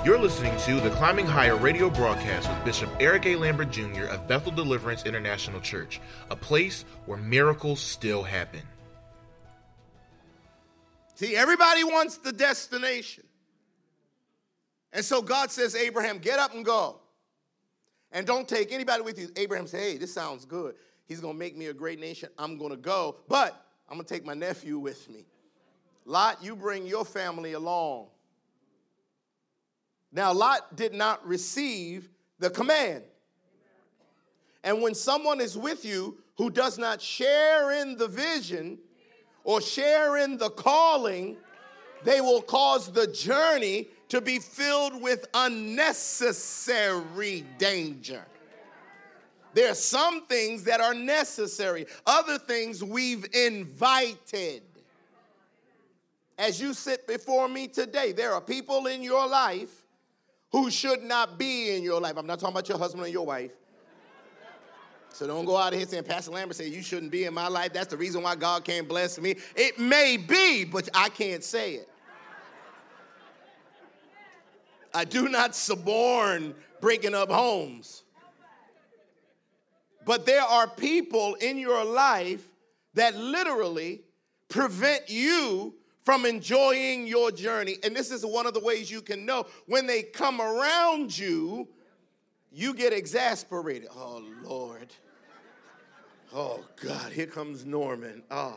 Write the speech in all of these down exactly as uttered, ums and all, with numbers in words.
You're listening to the Climbing Higher radio broadcast with Bishop Eric A. Lambert Junior of Bethel Deliverance International Church, a place where miracles still happen. See, everybody wants the destination. And so God says, Abraham, get up and go. And don't take anybody with you. Abraham said, hey, this sounds good. He's going to make me a great nation. I'm going to go, but I'm going to take my nephew with me. Lot, you bring your family along. Now, Lot did not receive the command. And when someone is with you who does not share in the vision or share in the calling, they will cause the journey to be filled with unnecessary danger. There are some things that are necessary. Other things we've invited. As you sit before me today, there are people in your life who should not be in your life. I'm not talking about your husband or your wife. So don't go out of here saying, Pastor Lambert said you shouldn't be in my life. That's the reason why God can't bless me. It may be, but I can't say it. I do not suborn breaking up homes. But there are people in your life that literally prevent you from enjoying your journey. And this is one of the ways you can know. When they come around you, you get exasperated. Oh, Lord. Oh, God, here comes Norman. Oh,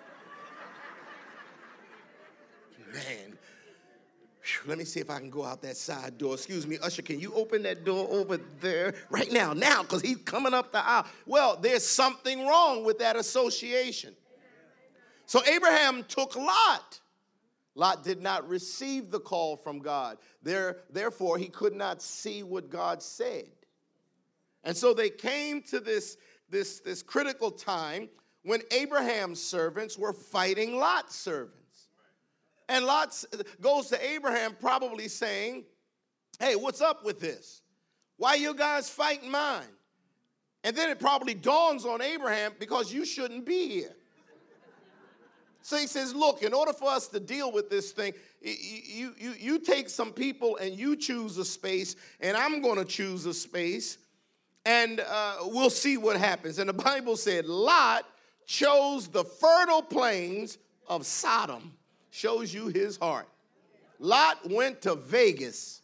man. Whew, let me see if I can go out that side door. Excuse me, usher, can you open that door over there right now? Now, because he's coming up the aisle. Well, there's something wrong with that association. So Abraham took Lot. Lot did not receive the call from God. There, therefore, he could not see what God said. And so they came to this, this, this critical time when Abraham's servants were fighting Lot's servants. And Lot goes to Abraham probably saying, hey, what's up with this? Why you guys fighting mine? And then it probably dawns on Abraham, because you shouldn't be here. So he says, look, in order for us to deal with this thing, you, you, you take some people and you choose a space, and I'm going to choose a space, and uh, we'll see what happens. And the Bible said Lot chose the fertile plains of Sodom. Shows you his heart. Lot went to Vegas.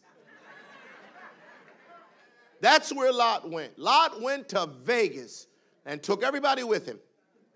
That's where Lot went. Lot went to Vegas and took everybody with him.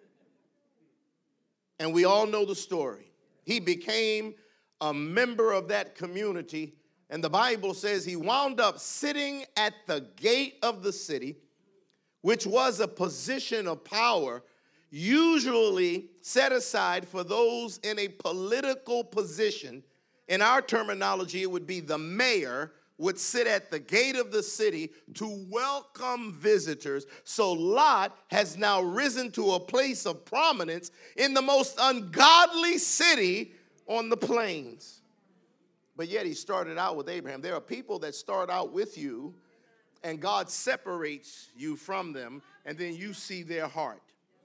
And we all know the story. He became a member of that community. And the Bible says he wound up sitting at the gate of the city, which was a position of power usually set aside for those in a political position. In our terminology, it would be the mayor would sit at the gate of the city to welcome visitors. So Lot has now risen to a place of prominence in the most ungodly city on the plains. But yet he started out with Abraham. There are people that start out with you, and God separates you from them, and then you see their heart.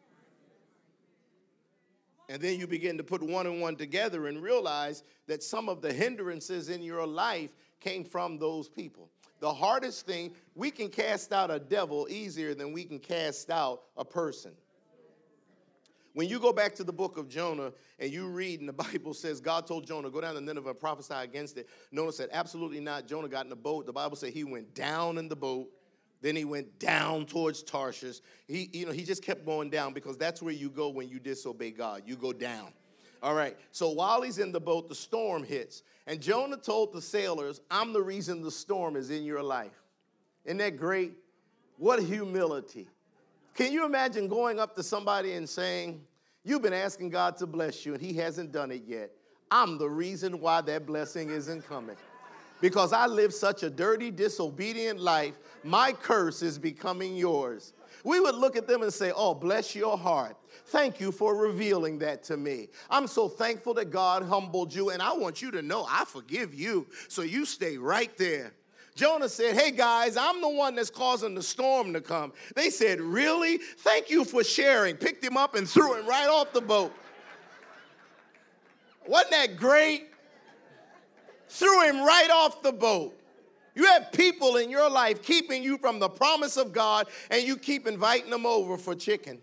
And then you begin to put one and one together and realize that some of the hindrances in your life came from those people. The hardest thing, we can cast out a devil easier than we can cast out a person. When you go back to the book of Jonah and you read, and the Bible says God told Jonah, go down to Nineveh and prophesy against it. Jonah said, absolutely not. Jonah got in the boat. The Bible said he went down in the boat. Then he went down towards Tarshish. He, you know, he just kept going down, because that's where you go when you disobey God. You go down. All right. So while he's in the boat, the storm hits. And Jonah told the sailors, I'm the reason the storm is in your life. Isn't that great? What humility. Can you imagine going up to somebody and saying, you've been asking God to bless you and he hasn't done it yet. I'm the reason why that blessing isn't coming. Because I live such a dirty, disobedient life, my curse is becoming yours. We would look at them and say, oh, bless your heart. Thank you for revealing that to me. I'm so thankful that God humbled you, and I want you to know I forgive you, so you stay right there. Jonah said, hey, guys, I'm the one that's causing the storm to come. They said, really? Thank you for sharing. Picked him up and threw him right off the boat. Wasn't that great? threw him right off the boat. You have people in your life keeping you from the promise of God, and you keep inviting them over for chicken.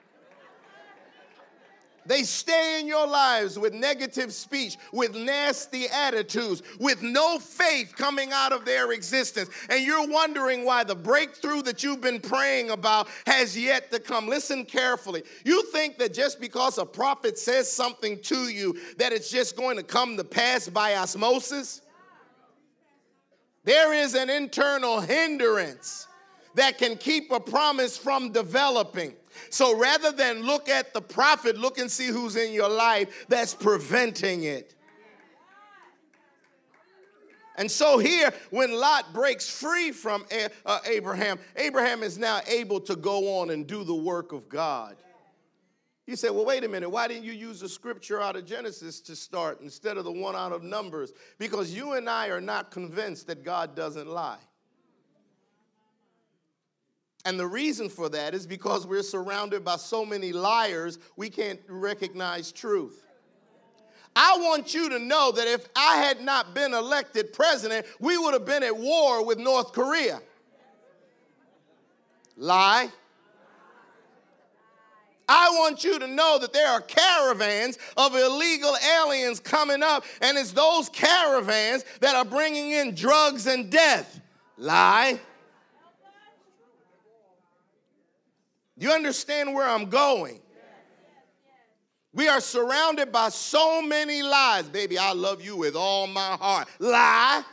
They stay in your lives with negative speech, with nasty attitudes, with no faith coming out of their existence. And you're wondering why the breakthrough that you've been praying about has yet to come. Listen carefully. You think that just because a prophet says something to you, that it's just going to come to pass by osmosis? There is an internal hindrance that can keep a promise from developing. So rather than look at the prophet, look and see who's in your life that's preventing it. And so here, when Lot breaks free from uh, Abraham, Abraham is now able to go on and do the work of God. You say, well, wait a minute. Why didn't you use the scripture out of Genesis to start instead of the one out of Numbers? Because you and I are not convinced that God doesn't lie. And the reason for that is because we're surrounded by so many liars, we can't recognize truth. I want you to know that if I had not been elected president, we would have been at war with North Korea. Lie. I want you to know that there are caravans of illegal aliens coming up, and it's those caravans that are bringing in drugs and death. Lie. You understand where I'm going? We are surrounded by so many lies. Baby, I love you with all my heart. Lie.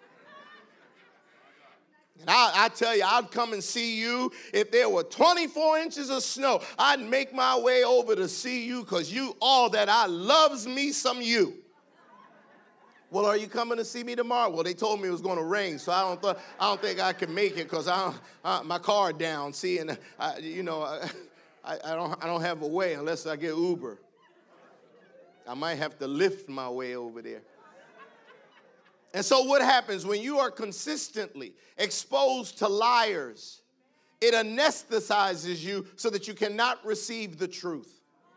And I, I tell you, I'd come and see you. If there were twenty-four inches of snow, I'd make my way over to see you because you all that I loves me some you. Well, are you coming to see me tomorrow? Well, they told me it was going to rain, so I don't th- I don't think I can make it because I, I my car down. See, and I, you know, I, I don't I don't have a way unless I get Uber. I might have to lift my way over there. And so what happens when you are consistently exposed to liars? It anesthetizes you so that you cannot receive the truth.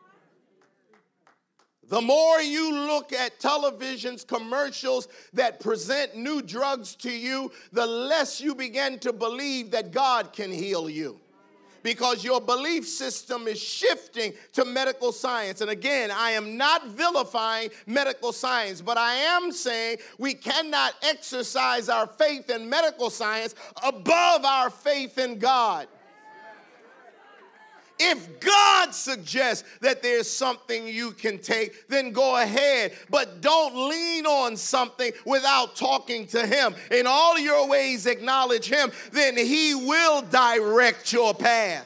The more you look at television's commercials that present new drugs to you, the less you begin to believe that God can heal you. Because your belief system is shifting to medical science. And again, I am not vilifying medical science, but I am saying we cannot exercise our faith in medical science above our faith in God. If God suggests that there's something you can take, then go ahead. But don't lean on something without talking to him. In all your ways acknowledge him, then he will direct your path.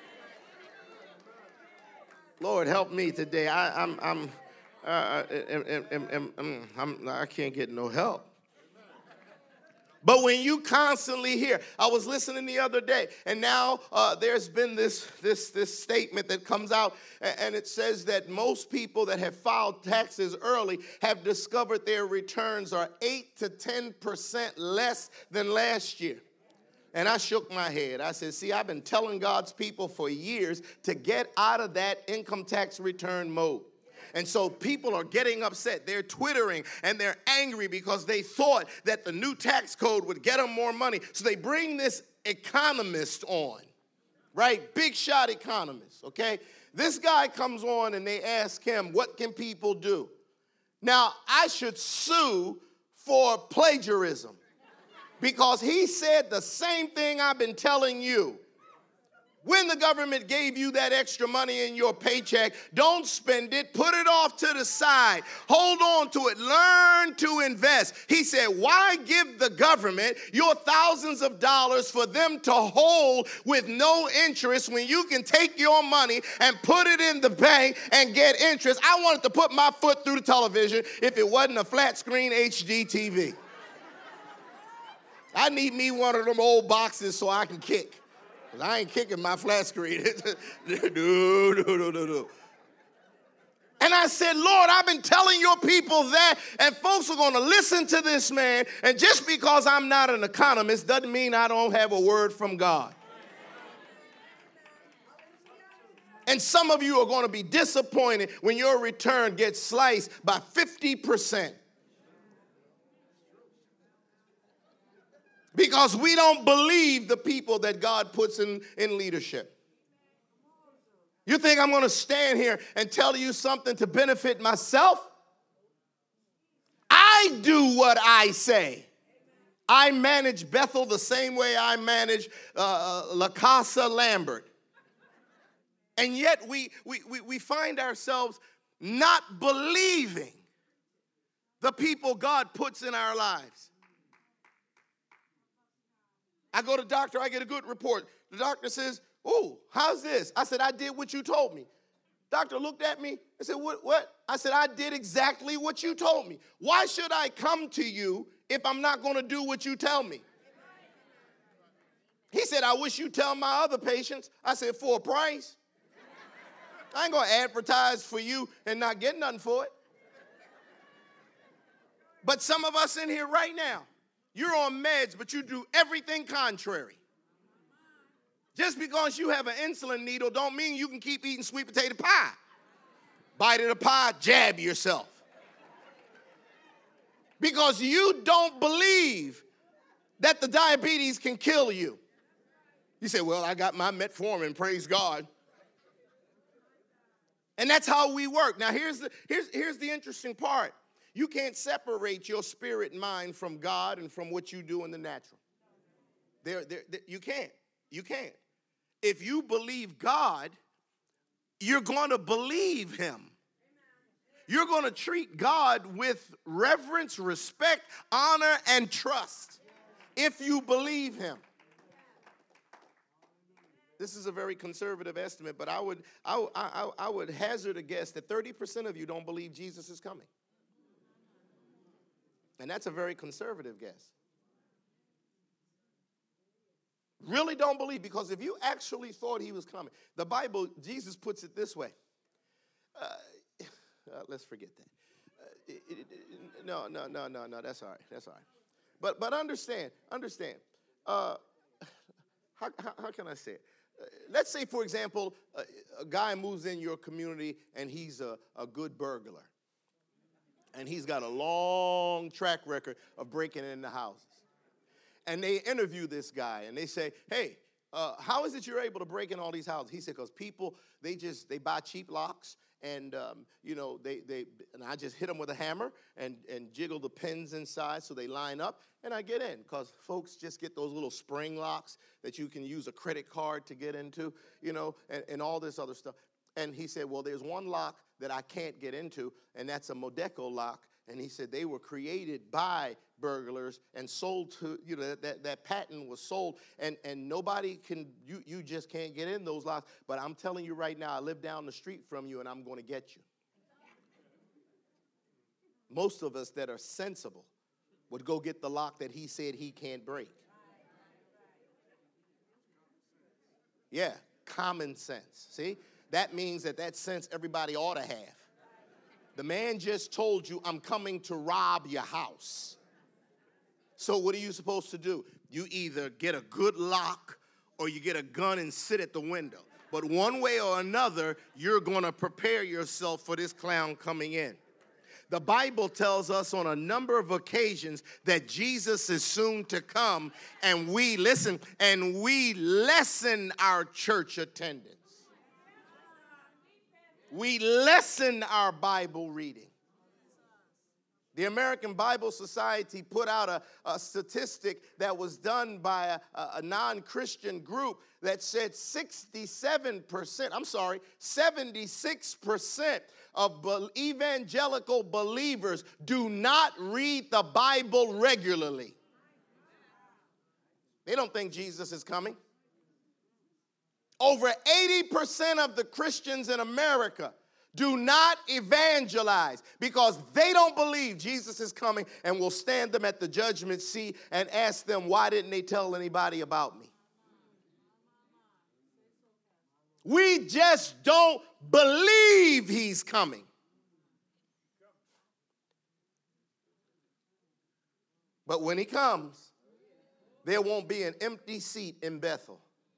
Lord, help me today. I, I'm, I'm, uh, I'm, I'm, I'm, I'm, I can't get no help. But when you constantly hear, I was listening the other day, and now uh, there's been this, this, this statement that comes out, and it says that most people that have filed taxes early have discovered their returns are eight to ten percent less than last year. And I shook my head. I said, see, I've been telling God's people for years to get out of that income tax return mode. And so people are getting upset. They're twittering and they're angry because they thought that the new tax code would get them more money. So they bring this economist on, right? Big shot economist, okay? This guy comes on and they ask him, what can people do? Now, I should sue for plagiarism because he said the same thing I've been telling you. When the government gave you that extra money in your paycheck, don't spend it. Put it off to the side. Hold on to it. Learn to invest. He said, why give the government your thousands of dollars for them to hold with no interest when you can take your money and put it in the bank and get interest? I wanted to put my foot through the television if it wasn't a flat screen H D T V. I need me one of them old boxes so I can kick. I ain't kicking my flat screen. no, no, no, no, no. And I said, Lord, I've been telling your people that, and folks are going to listen to this man. And just because I'm not an economist doesn't mean I don't have a word from God. And some of you are going to be disappointed when your return gets sliced by fifty percent. Because we don't believe the people that God puts in, in leadership. You think I'm going to stand here and tell you something to benefit myself? I do what I say. I manage Bethel the same way I manage uh, La Casa Lambert. And yet we, we, we, we find ourselves not believing the people God puts in our lives. I go to the doctor, I get a good report. The doctor says, "Ooh, how's this?" I said, "I did what you told me." Doctor looked at me and said, what, what? I said, "I did exactly what you told me. Why should I come to you if I'm not going to do what you tell me?" He said, "I wish you'd tell my other patients." I said, "For a price? I ain't going to advertise for you and not get nothing for it." But some of us in here right now, you're on meds, but you do everything contrary. Just because you have an insulin needle don't mean you can keep eating sweet potato pie. Bite of the pie, jab yourself. Because you don't believe that the diabetes can kill you. You say, "Well, I got my metformin, praise God." And that's how we work. Now, here's the, here's, here's the interesting part. You can't separate your spirit and mind from God and from what you do in the natural. There, there, there, you can't. You can't. If you believe God, you're going to believe him. You're going to treat God with reverence, respect, honor, and trust if you believe him. This is a very conservative estimate, but I would, I, I, I would hazard a guess that thirty percent of you don't believe Jesus is coming. And that's a very conservative guess. Really don't believe, because if you actually thought he was coming, the Bible, Jesus puts it this way. Uh, uh, let's forget that. Uh, it, it, it, no, no, no, no, no, that's all right, that's all right. But, but understand, understand, uh, how, how, how can I say it? Uh, let's say, for example, uh, a guy moves in your community and he's a, a good burglar. And he's got a long track record of breaking into houses. And they interview this guy, and they say, "Hey, uh, how is it you're able to break in all these houses?" He said, "Because people, they just, they buy cheap locks, and, um, you know, they, they, and I just hit them with a hammer and, and jiggle the pins inside so they line up, and I get in." Because folks just get those little spring locks that you can use a credit card to get into, you know, and, and all this other stuff. And he said, "Well, there's one lock that I can't get into, and that's a Modeco lock." And he said they were created by burglars and sold to, you know, that, that patent was sold, and, and nobody can, you, you just can't get in those locks. But I'm telling you right now, I live down the street from you, and I'm going to get you. Most of us that are sensible would go get the lock that he said he can't break. Yeah, common sense. See? That means that that sense everybody ought to have. The man just told you, "I'm coming to rob your house." So what are you supposed to do? You either get a good lock or you get a gun and sit at the window. But one way or another, you're going to prepare yourself for this clown coming in. The Bible tells us on a number of occasions that Jesus is soon to come, and we, listen, and we lessen our church attendance. We lessen our Bible reading. The American Bible Society put out a, a statistic that was done by a, a non-Christian group that said sixty-seven percent, I'm sorry, seventy-six percent of be- evangelical believers do not read the Bible regularly. They don't think Jesus is coming. Over eighty percent of the Christians in America do not evangelize because they don't believe Jesus is coming, and will stand them at the judgment seat and ask them, "Why didn't they tell anybody about me?" We just don't believe he's coming. But when he comes, there won't be an empty seat in Bethel.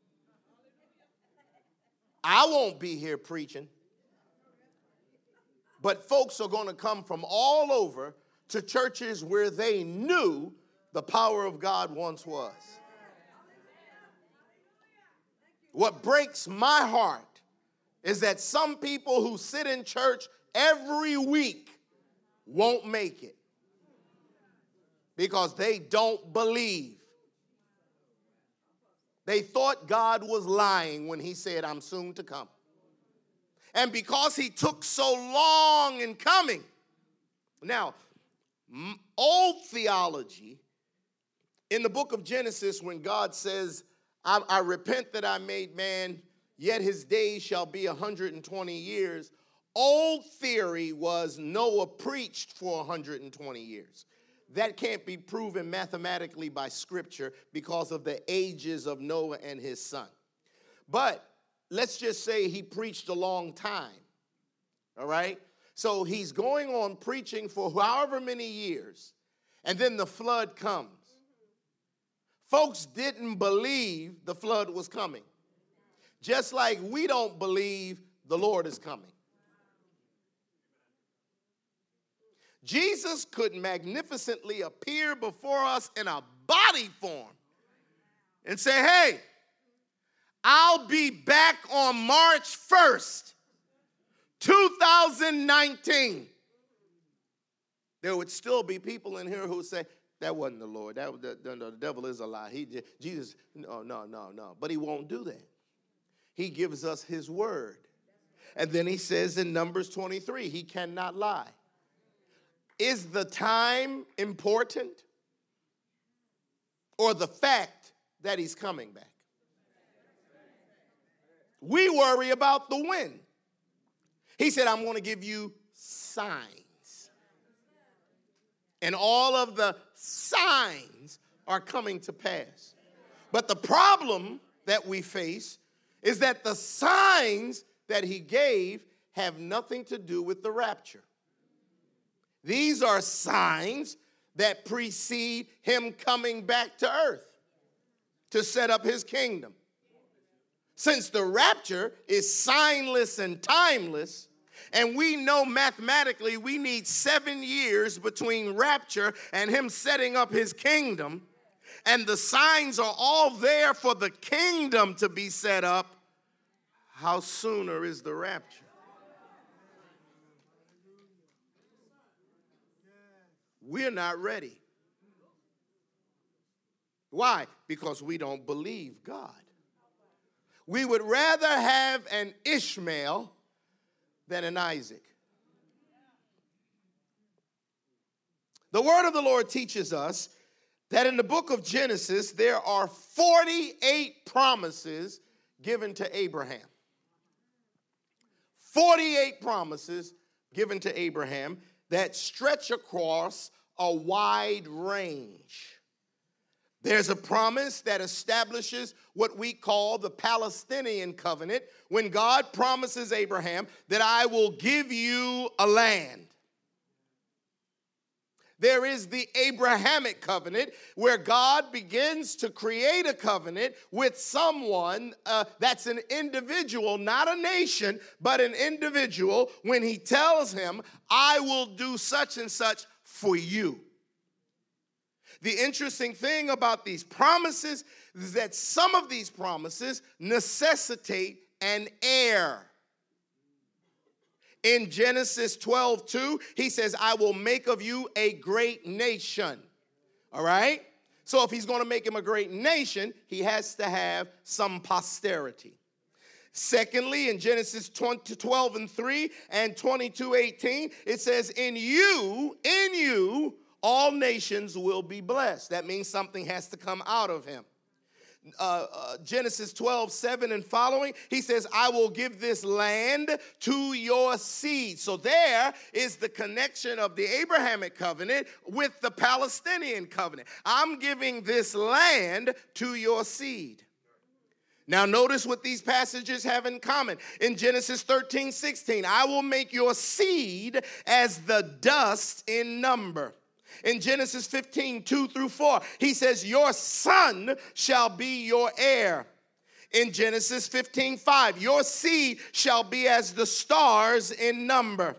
I won't be here preaching. But folks are going to come from all over to churches where they knew the power of God once was. What breaks my heart is that some people who sit in church every week won't make it because they don't believe. They thought God was lying when he said, I'm soon to come. And because he took so long in coming. Now, old theology, in the book of Genesis, when God says, I, I repent that I made man, yet his days shall be one hundred twenty years. Old theory was Noah preached for one hundred twenty years. That can't be proven mathematically by Scripture because of the ages of Noah and his son. But let's just say he preached a long time, all right? So he's going on preaching for however many years, and then the flood comes. Folks didn't believe the flood was coming, just like we don't believe the Lord is coming. Jesus could magnificently appear before us in a body form and say, hey, I'll be back on March first, two thousand nineteen. There would still be people in here who would say, that wasn't the Lord. That the, the, the devil is a lie. He Jesus, no, no, no, no. But he won't do that. He gives us his word. And then he says in Numbers twenty-three, he cannot lie. Is the time important or the fact that he's coming back? We worry about the when. He said, I'm going to give you signs. And all of the signs are coming to pass. But the problem that we face is that the signs that he gave have nothing to do with the rapture. These are signs that precede him coming back to earth to set up his kingdom. Since the rapture is signless and timeless, and we know mathematically we need seven years between rapture and him setting up his kingdom, and the signs are all there for the kingdom to be set up, how sooner is the rapture? We're not ready. Why? Because we don't believe God. We would rather have an Ishmael than an Isaac. The word of the Lord teaches us that in the book of Genesis, there are forty-eight promises given to Abraham. forty-eight promises given to Abraham that stretch across a wide range. There's a promise that establishes what we call the Palestinian covenant, when God promises Abraham that I will give you a land. There is the Abrahamic covenant, where God begins to create a covenant with someone uh, that's an individual, not a nation, but an individual, when he tells him, I will do such and such for you. The interesting thing about these promises is that some of these promises necessitate an heir. In Genesis twelve two, he says, I will make of you a great nation. All right? So if he's going to make him a great nation, he has to have some posterity. Secondly, in Genesis twelve and three and twenty-two eighteen, it says, in you, in you, all nations will be blessed. That means something has to come out of him. Uh, uh, Genesis twelve seven and following, he says, I will give this land to your seed. So there is the connection of the Abrahamic covenant with the Palestinian covenant. I'm giving this land to your seed. Now notice what these passages have in common. In Genesis thirteen sixteen, I will make your seed as the dust in number. In Genesis fifteen two through four, he says, your son shall be your heir. In Genesis fifteen five, your seed shall be as the stars in number.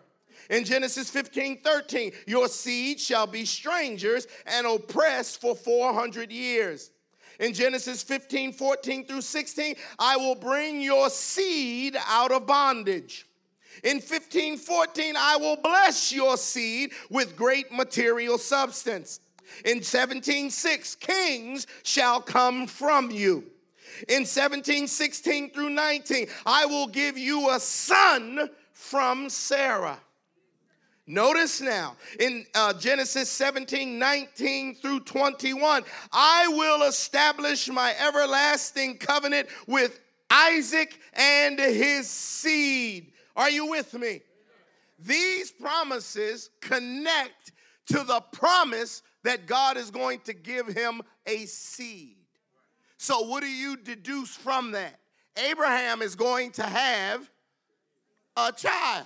In Genesis fifteen thirteen, your seed shall be strangers and oppressed for four hundred years. In Genesis fifteen fourteen through sixteen, I will bring your seed out of bondage. In fifteen fourteen, I will bless your seed with great material substance. In seventeen six, kings shall come from you. In seventeen sixteen through nineteen, I will give you a son from Sarah. Notice now, in uh, Genesis seventeen nineteen through twenty-one, I will establish my everlasting covenant with Isaac and his seed. Are you with me? These promises connect to the promise that God is going to give him a seed. So what do you deduce from that? Abraham is going to have a child.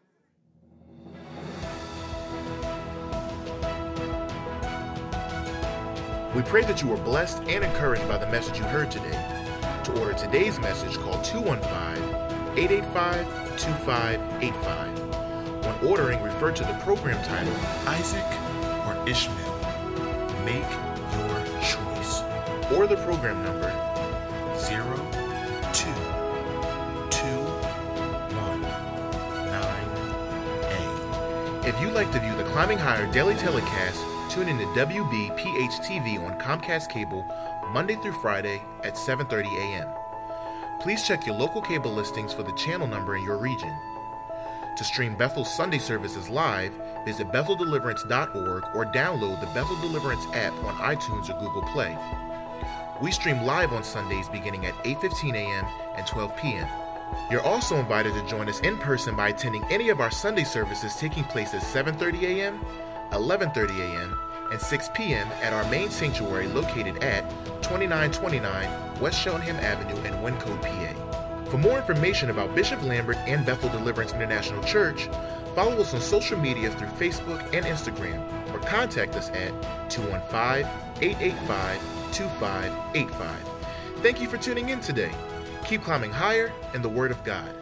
We pray that you were blessed and encouraged by the message you heard today. To order today's message, call two one five, eight eight five, two five eight five. When ordering, refer to the program title, Isaac or Ishmael. Make your choice. Or the program number, Zero, two, two, one, nine, A. If you'd like to view the Climbing Higher daily telecast, tune in to W B P H T V on Comcast Cable Monday through Friday at seven thirty a.m. Please check your local cable listings for the channel number in your region. To stream Bethel's Sunday services live, visit Bethel Deliverance dot org or download the Bethel Deliverance app on iTunes or Google Play. We stream live on Sundays beginning at eight fifteen a.m. and twelve p.m. You're also invited to join us in person by attending any of our Sunday services taking place at seven thirty a.m., eleven thirty a.m., and six p.m. at our main sanctuary located at twenty-nine twenty-nine West Cheltenham Avenue in Wyncote, P A. For more information about Bishop Lambert and Bethel Deliverance International Church, follow us on social media through Facebook and Instagram, or contact us at two one five, eight eight five, two five eight five. Thank you for tuning in today. Keep climbing higher in the Word of God.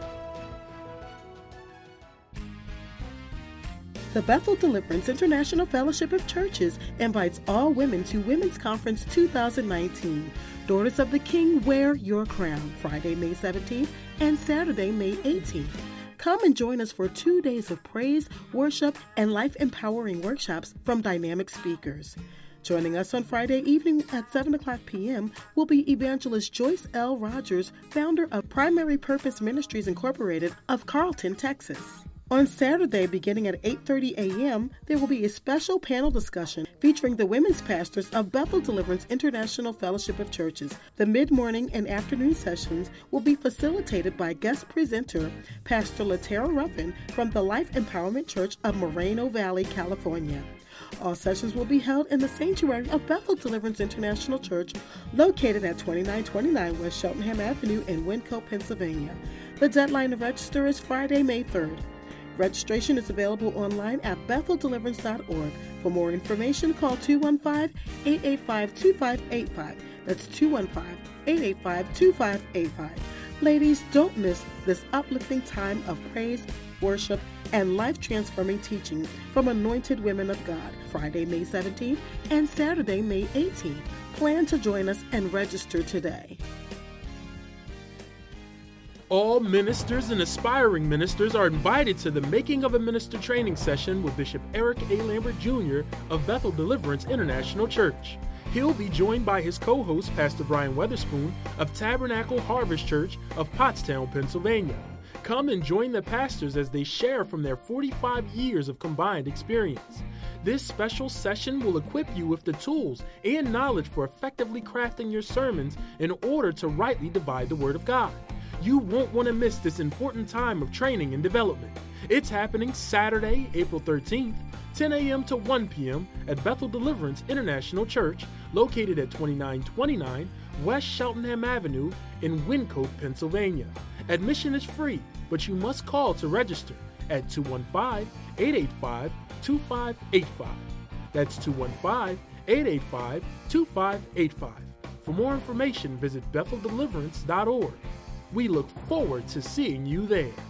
The Bethel Deliverance International Fellowship of Churches invites all women to Women's Conference two thousand nineteen. Daughters of the King, wear your crown, Friday, May seventeenth and Saturday, May eighteenth. Come and join us for two days of praise, worship, and life-empowering workshops from dynamic speakers. Joining us on Friday evening at seven o'clock p.m. will be Evangelist Joyce L. Rogers, founder of Primary Purpose Ministries Incorporated of Carlton, Texas. On Saturday, beginning at eight thirty a.m., there will be a special panel discussion featuring the women's pastors of Bethel Deliverance International Fellowship of Churches. The mid-morning and afternoon sessions will be facilitated by guest presenter Pastor Latera Ruffin from the Life Empowerment Church of Moreno Valley, California. All sessions will be held in the sanctuary of Bethel Deliverance International Church, located at twenty-nine twenty-nine West Cheltenham Avenue in Wyncote, Pennsylvania. The deadline to register is Friday, May third. Registration is available online at Bethel Deliverance dot org. For more information, call two one five, eight eight five, two five eight five. That's two one five, eight eight five, two five eight five. Ladies, don't miss this uplifting time of praise, worship, and life-transforming teaching from anointed women of God, Friday, May seventeenth and Saturday, May eighteenth. Plan to join us and register today. All ministers and aspiring ministers are invited to the Making of a Minister training session with Bishop Eric A. Lambert Junior of Bethel Deliverance International Church. He'll be joined by his co-host, Pastor Brian Weatherspoon of Tabernacle Harvest Church of Pottstown, Pennsylvania. Come and join the pastors as they share from their forty-five years of combined experience. This special session will equip you with the tools and knowledge for effectively crafting your sermons in order to rightly divide the Word of God. You won't want to miss this important time of training and development. It's happening Saturday, April thirteenth, ten a.m. to one p.m. at Bethel Deliverance International Church, located at twenty-nine twenty-nine West Cheltenham Avenue in Wyncote, Pennsylvania. Admission is free, but you must call to register at two one five, eight eight five, two five eight five. That's two one five, eight eight five, two five eight five. For more information, visit Bethel Deliverance dot org. We look forward to seeing you there.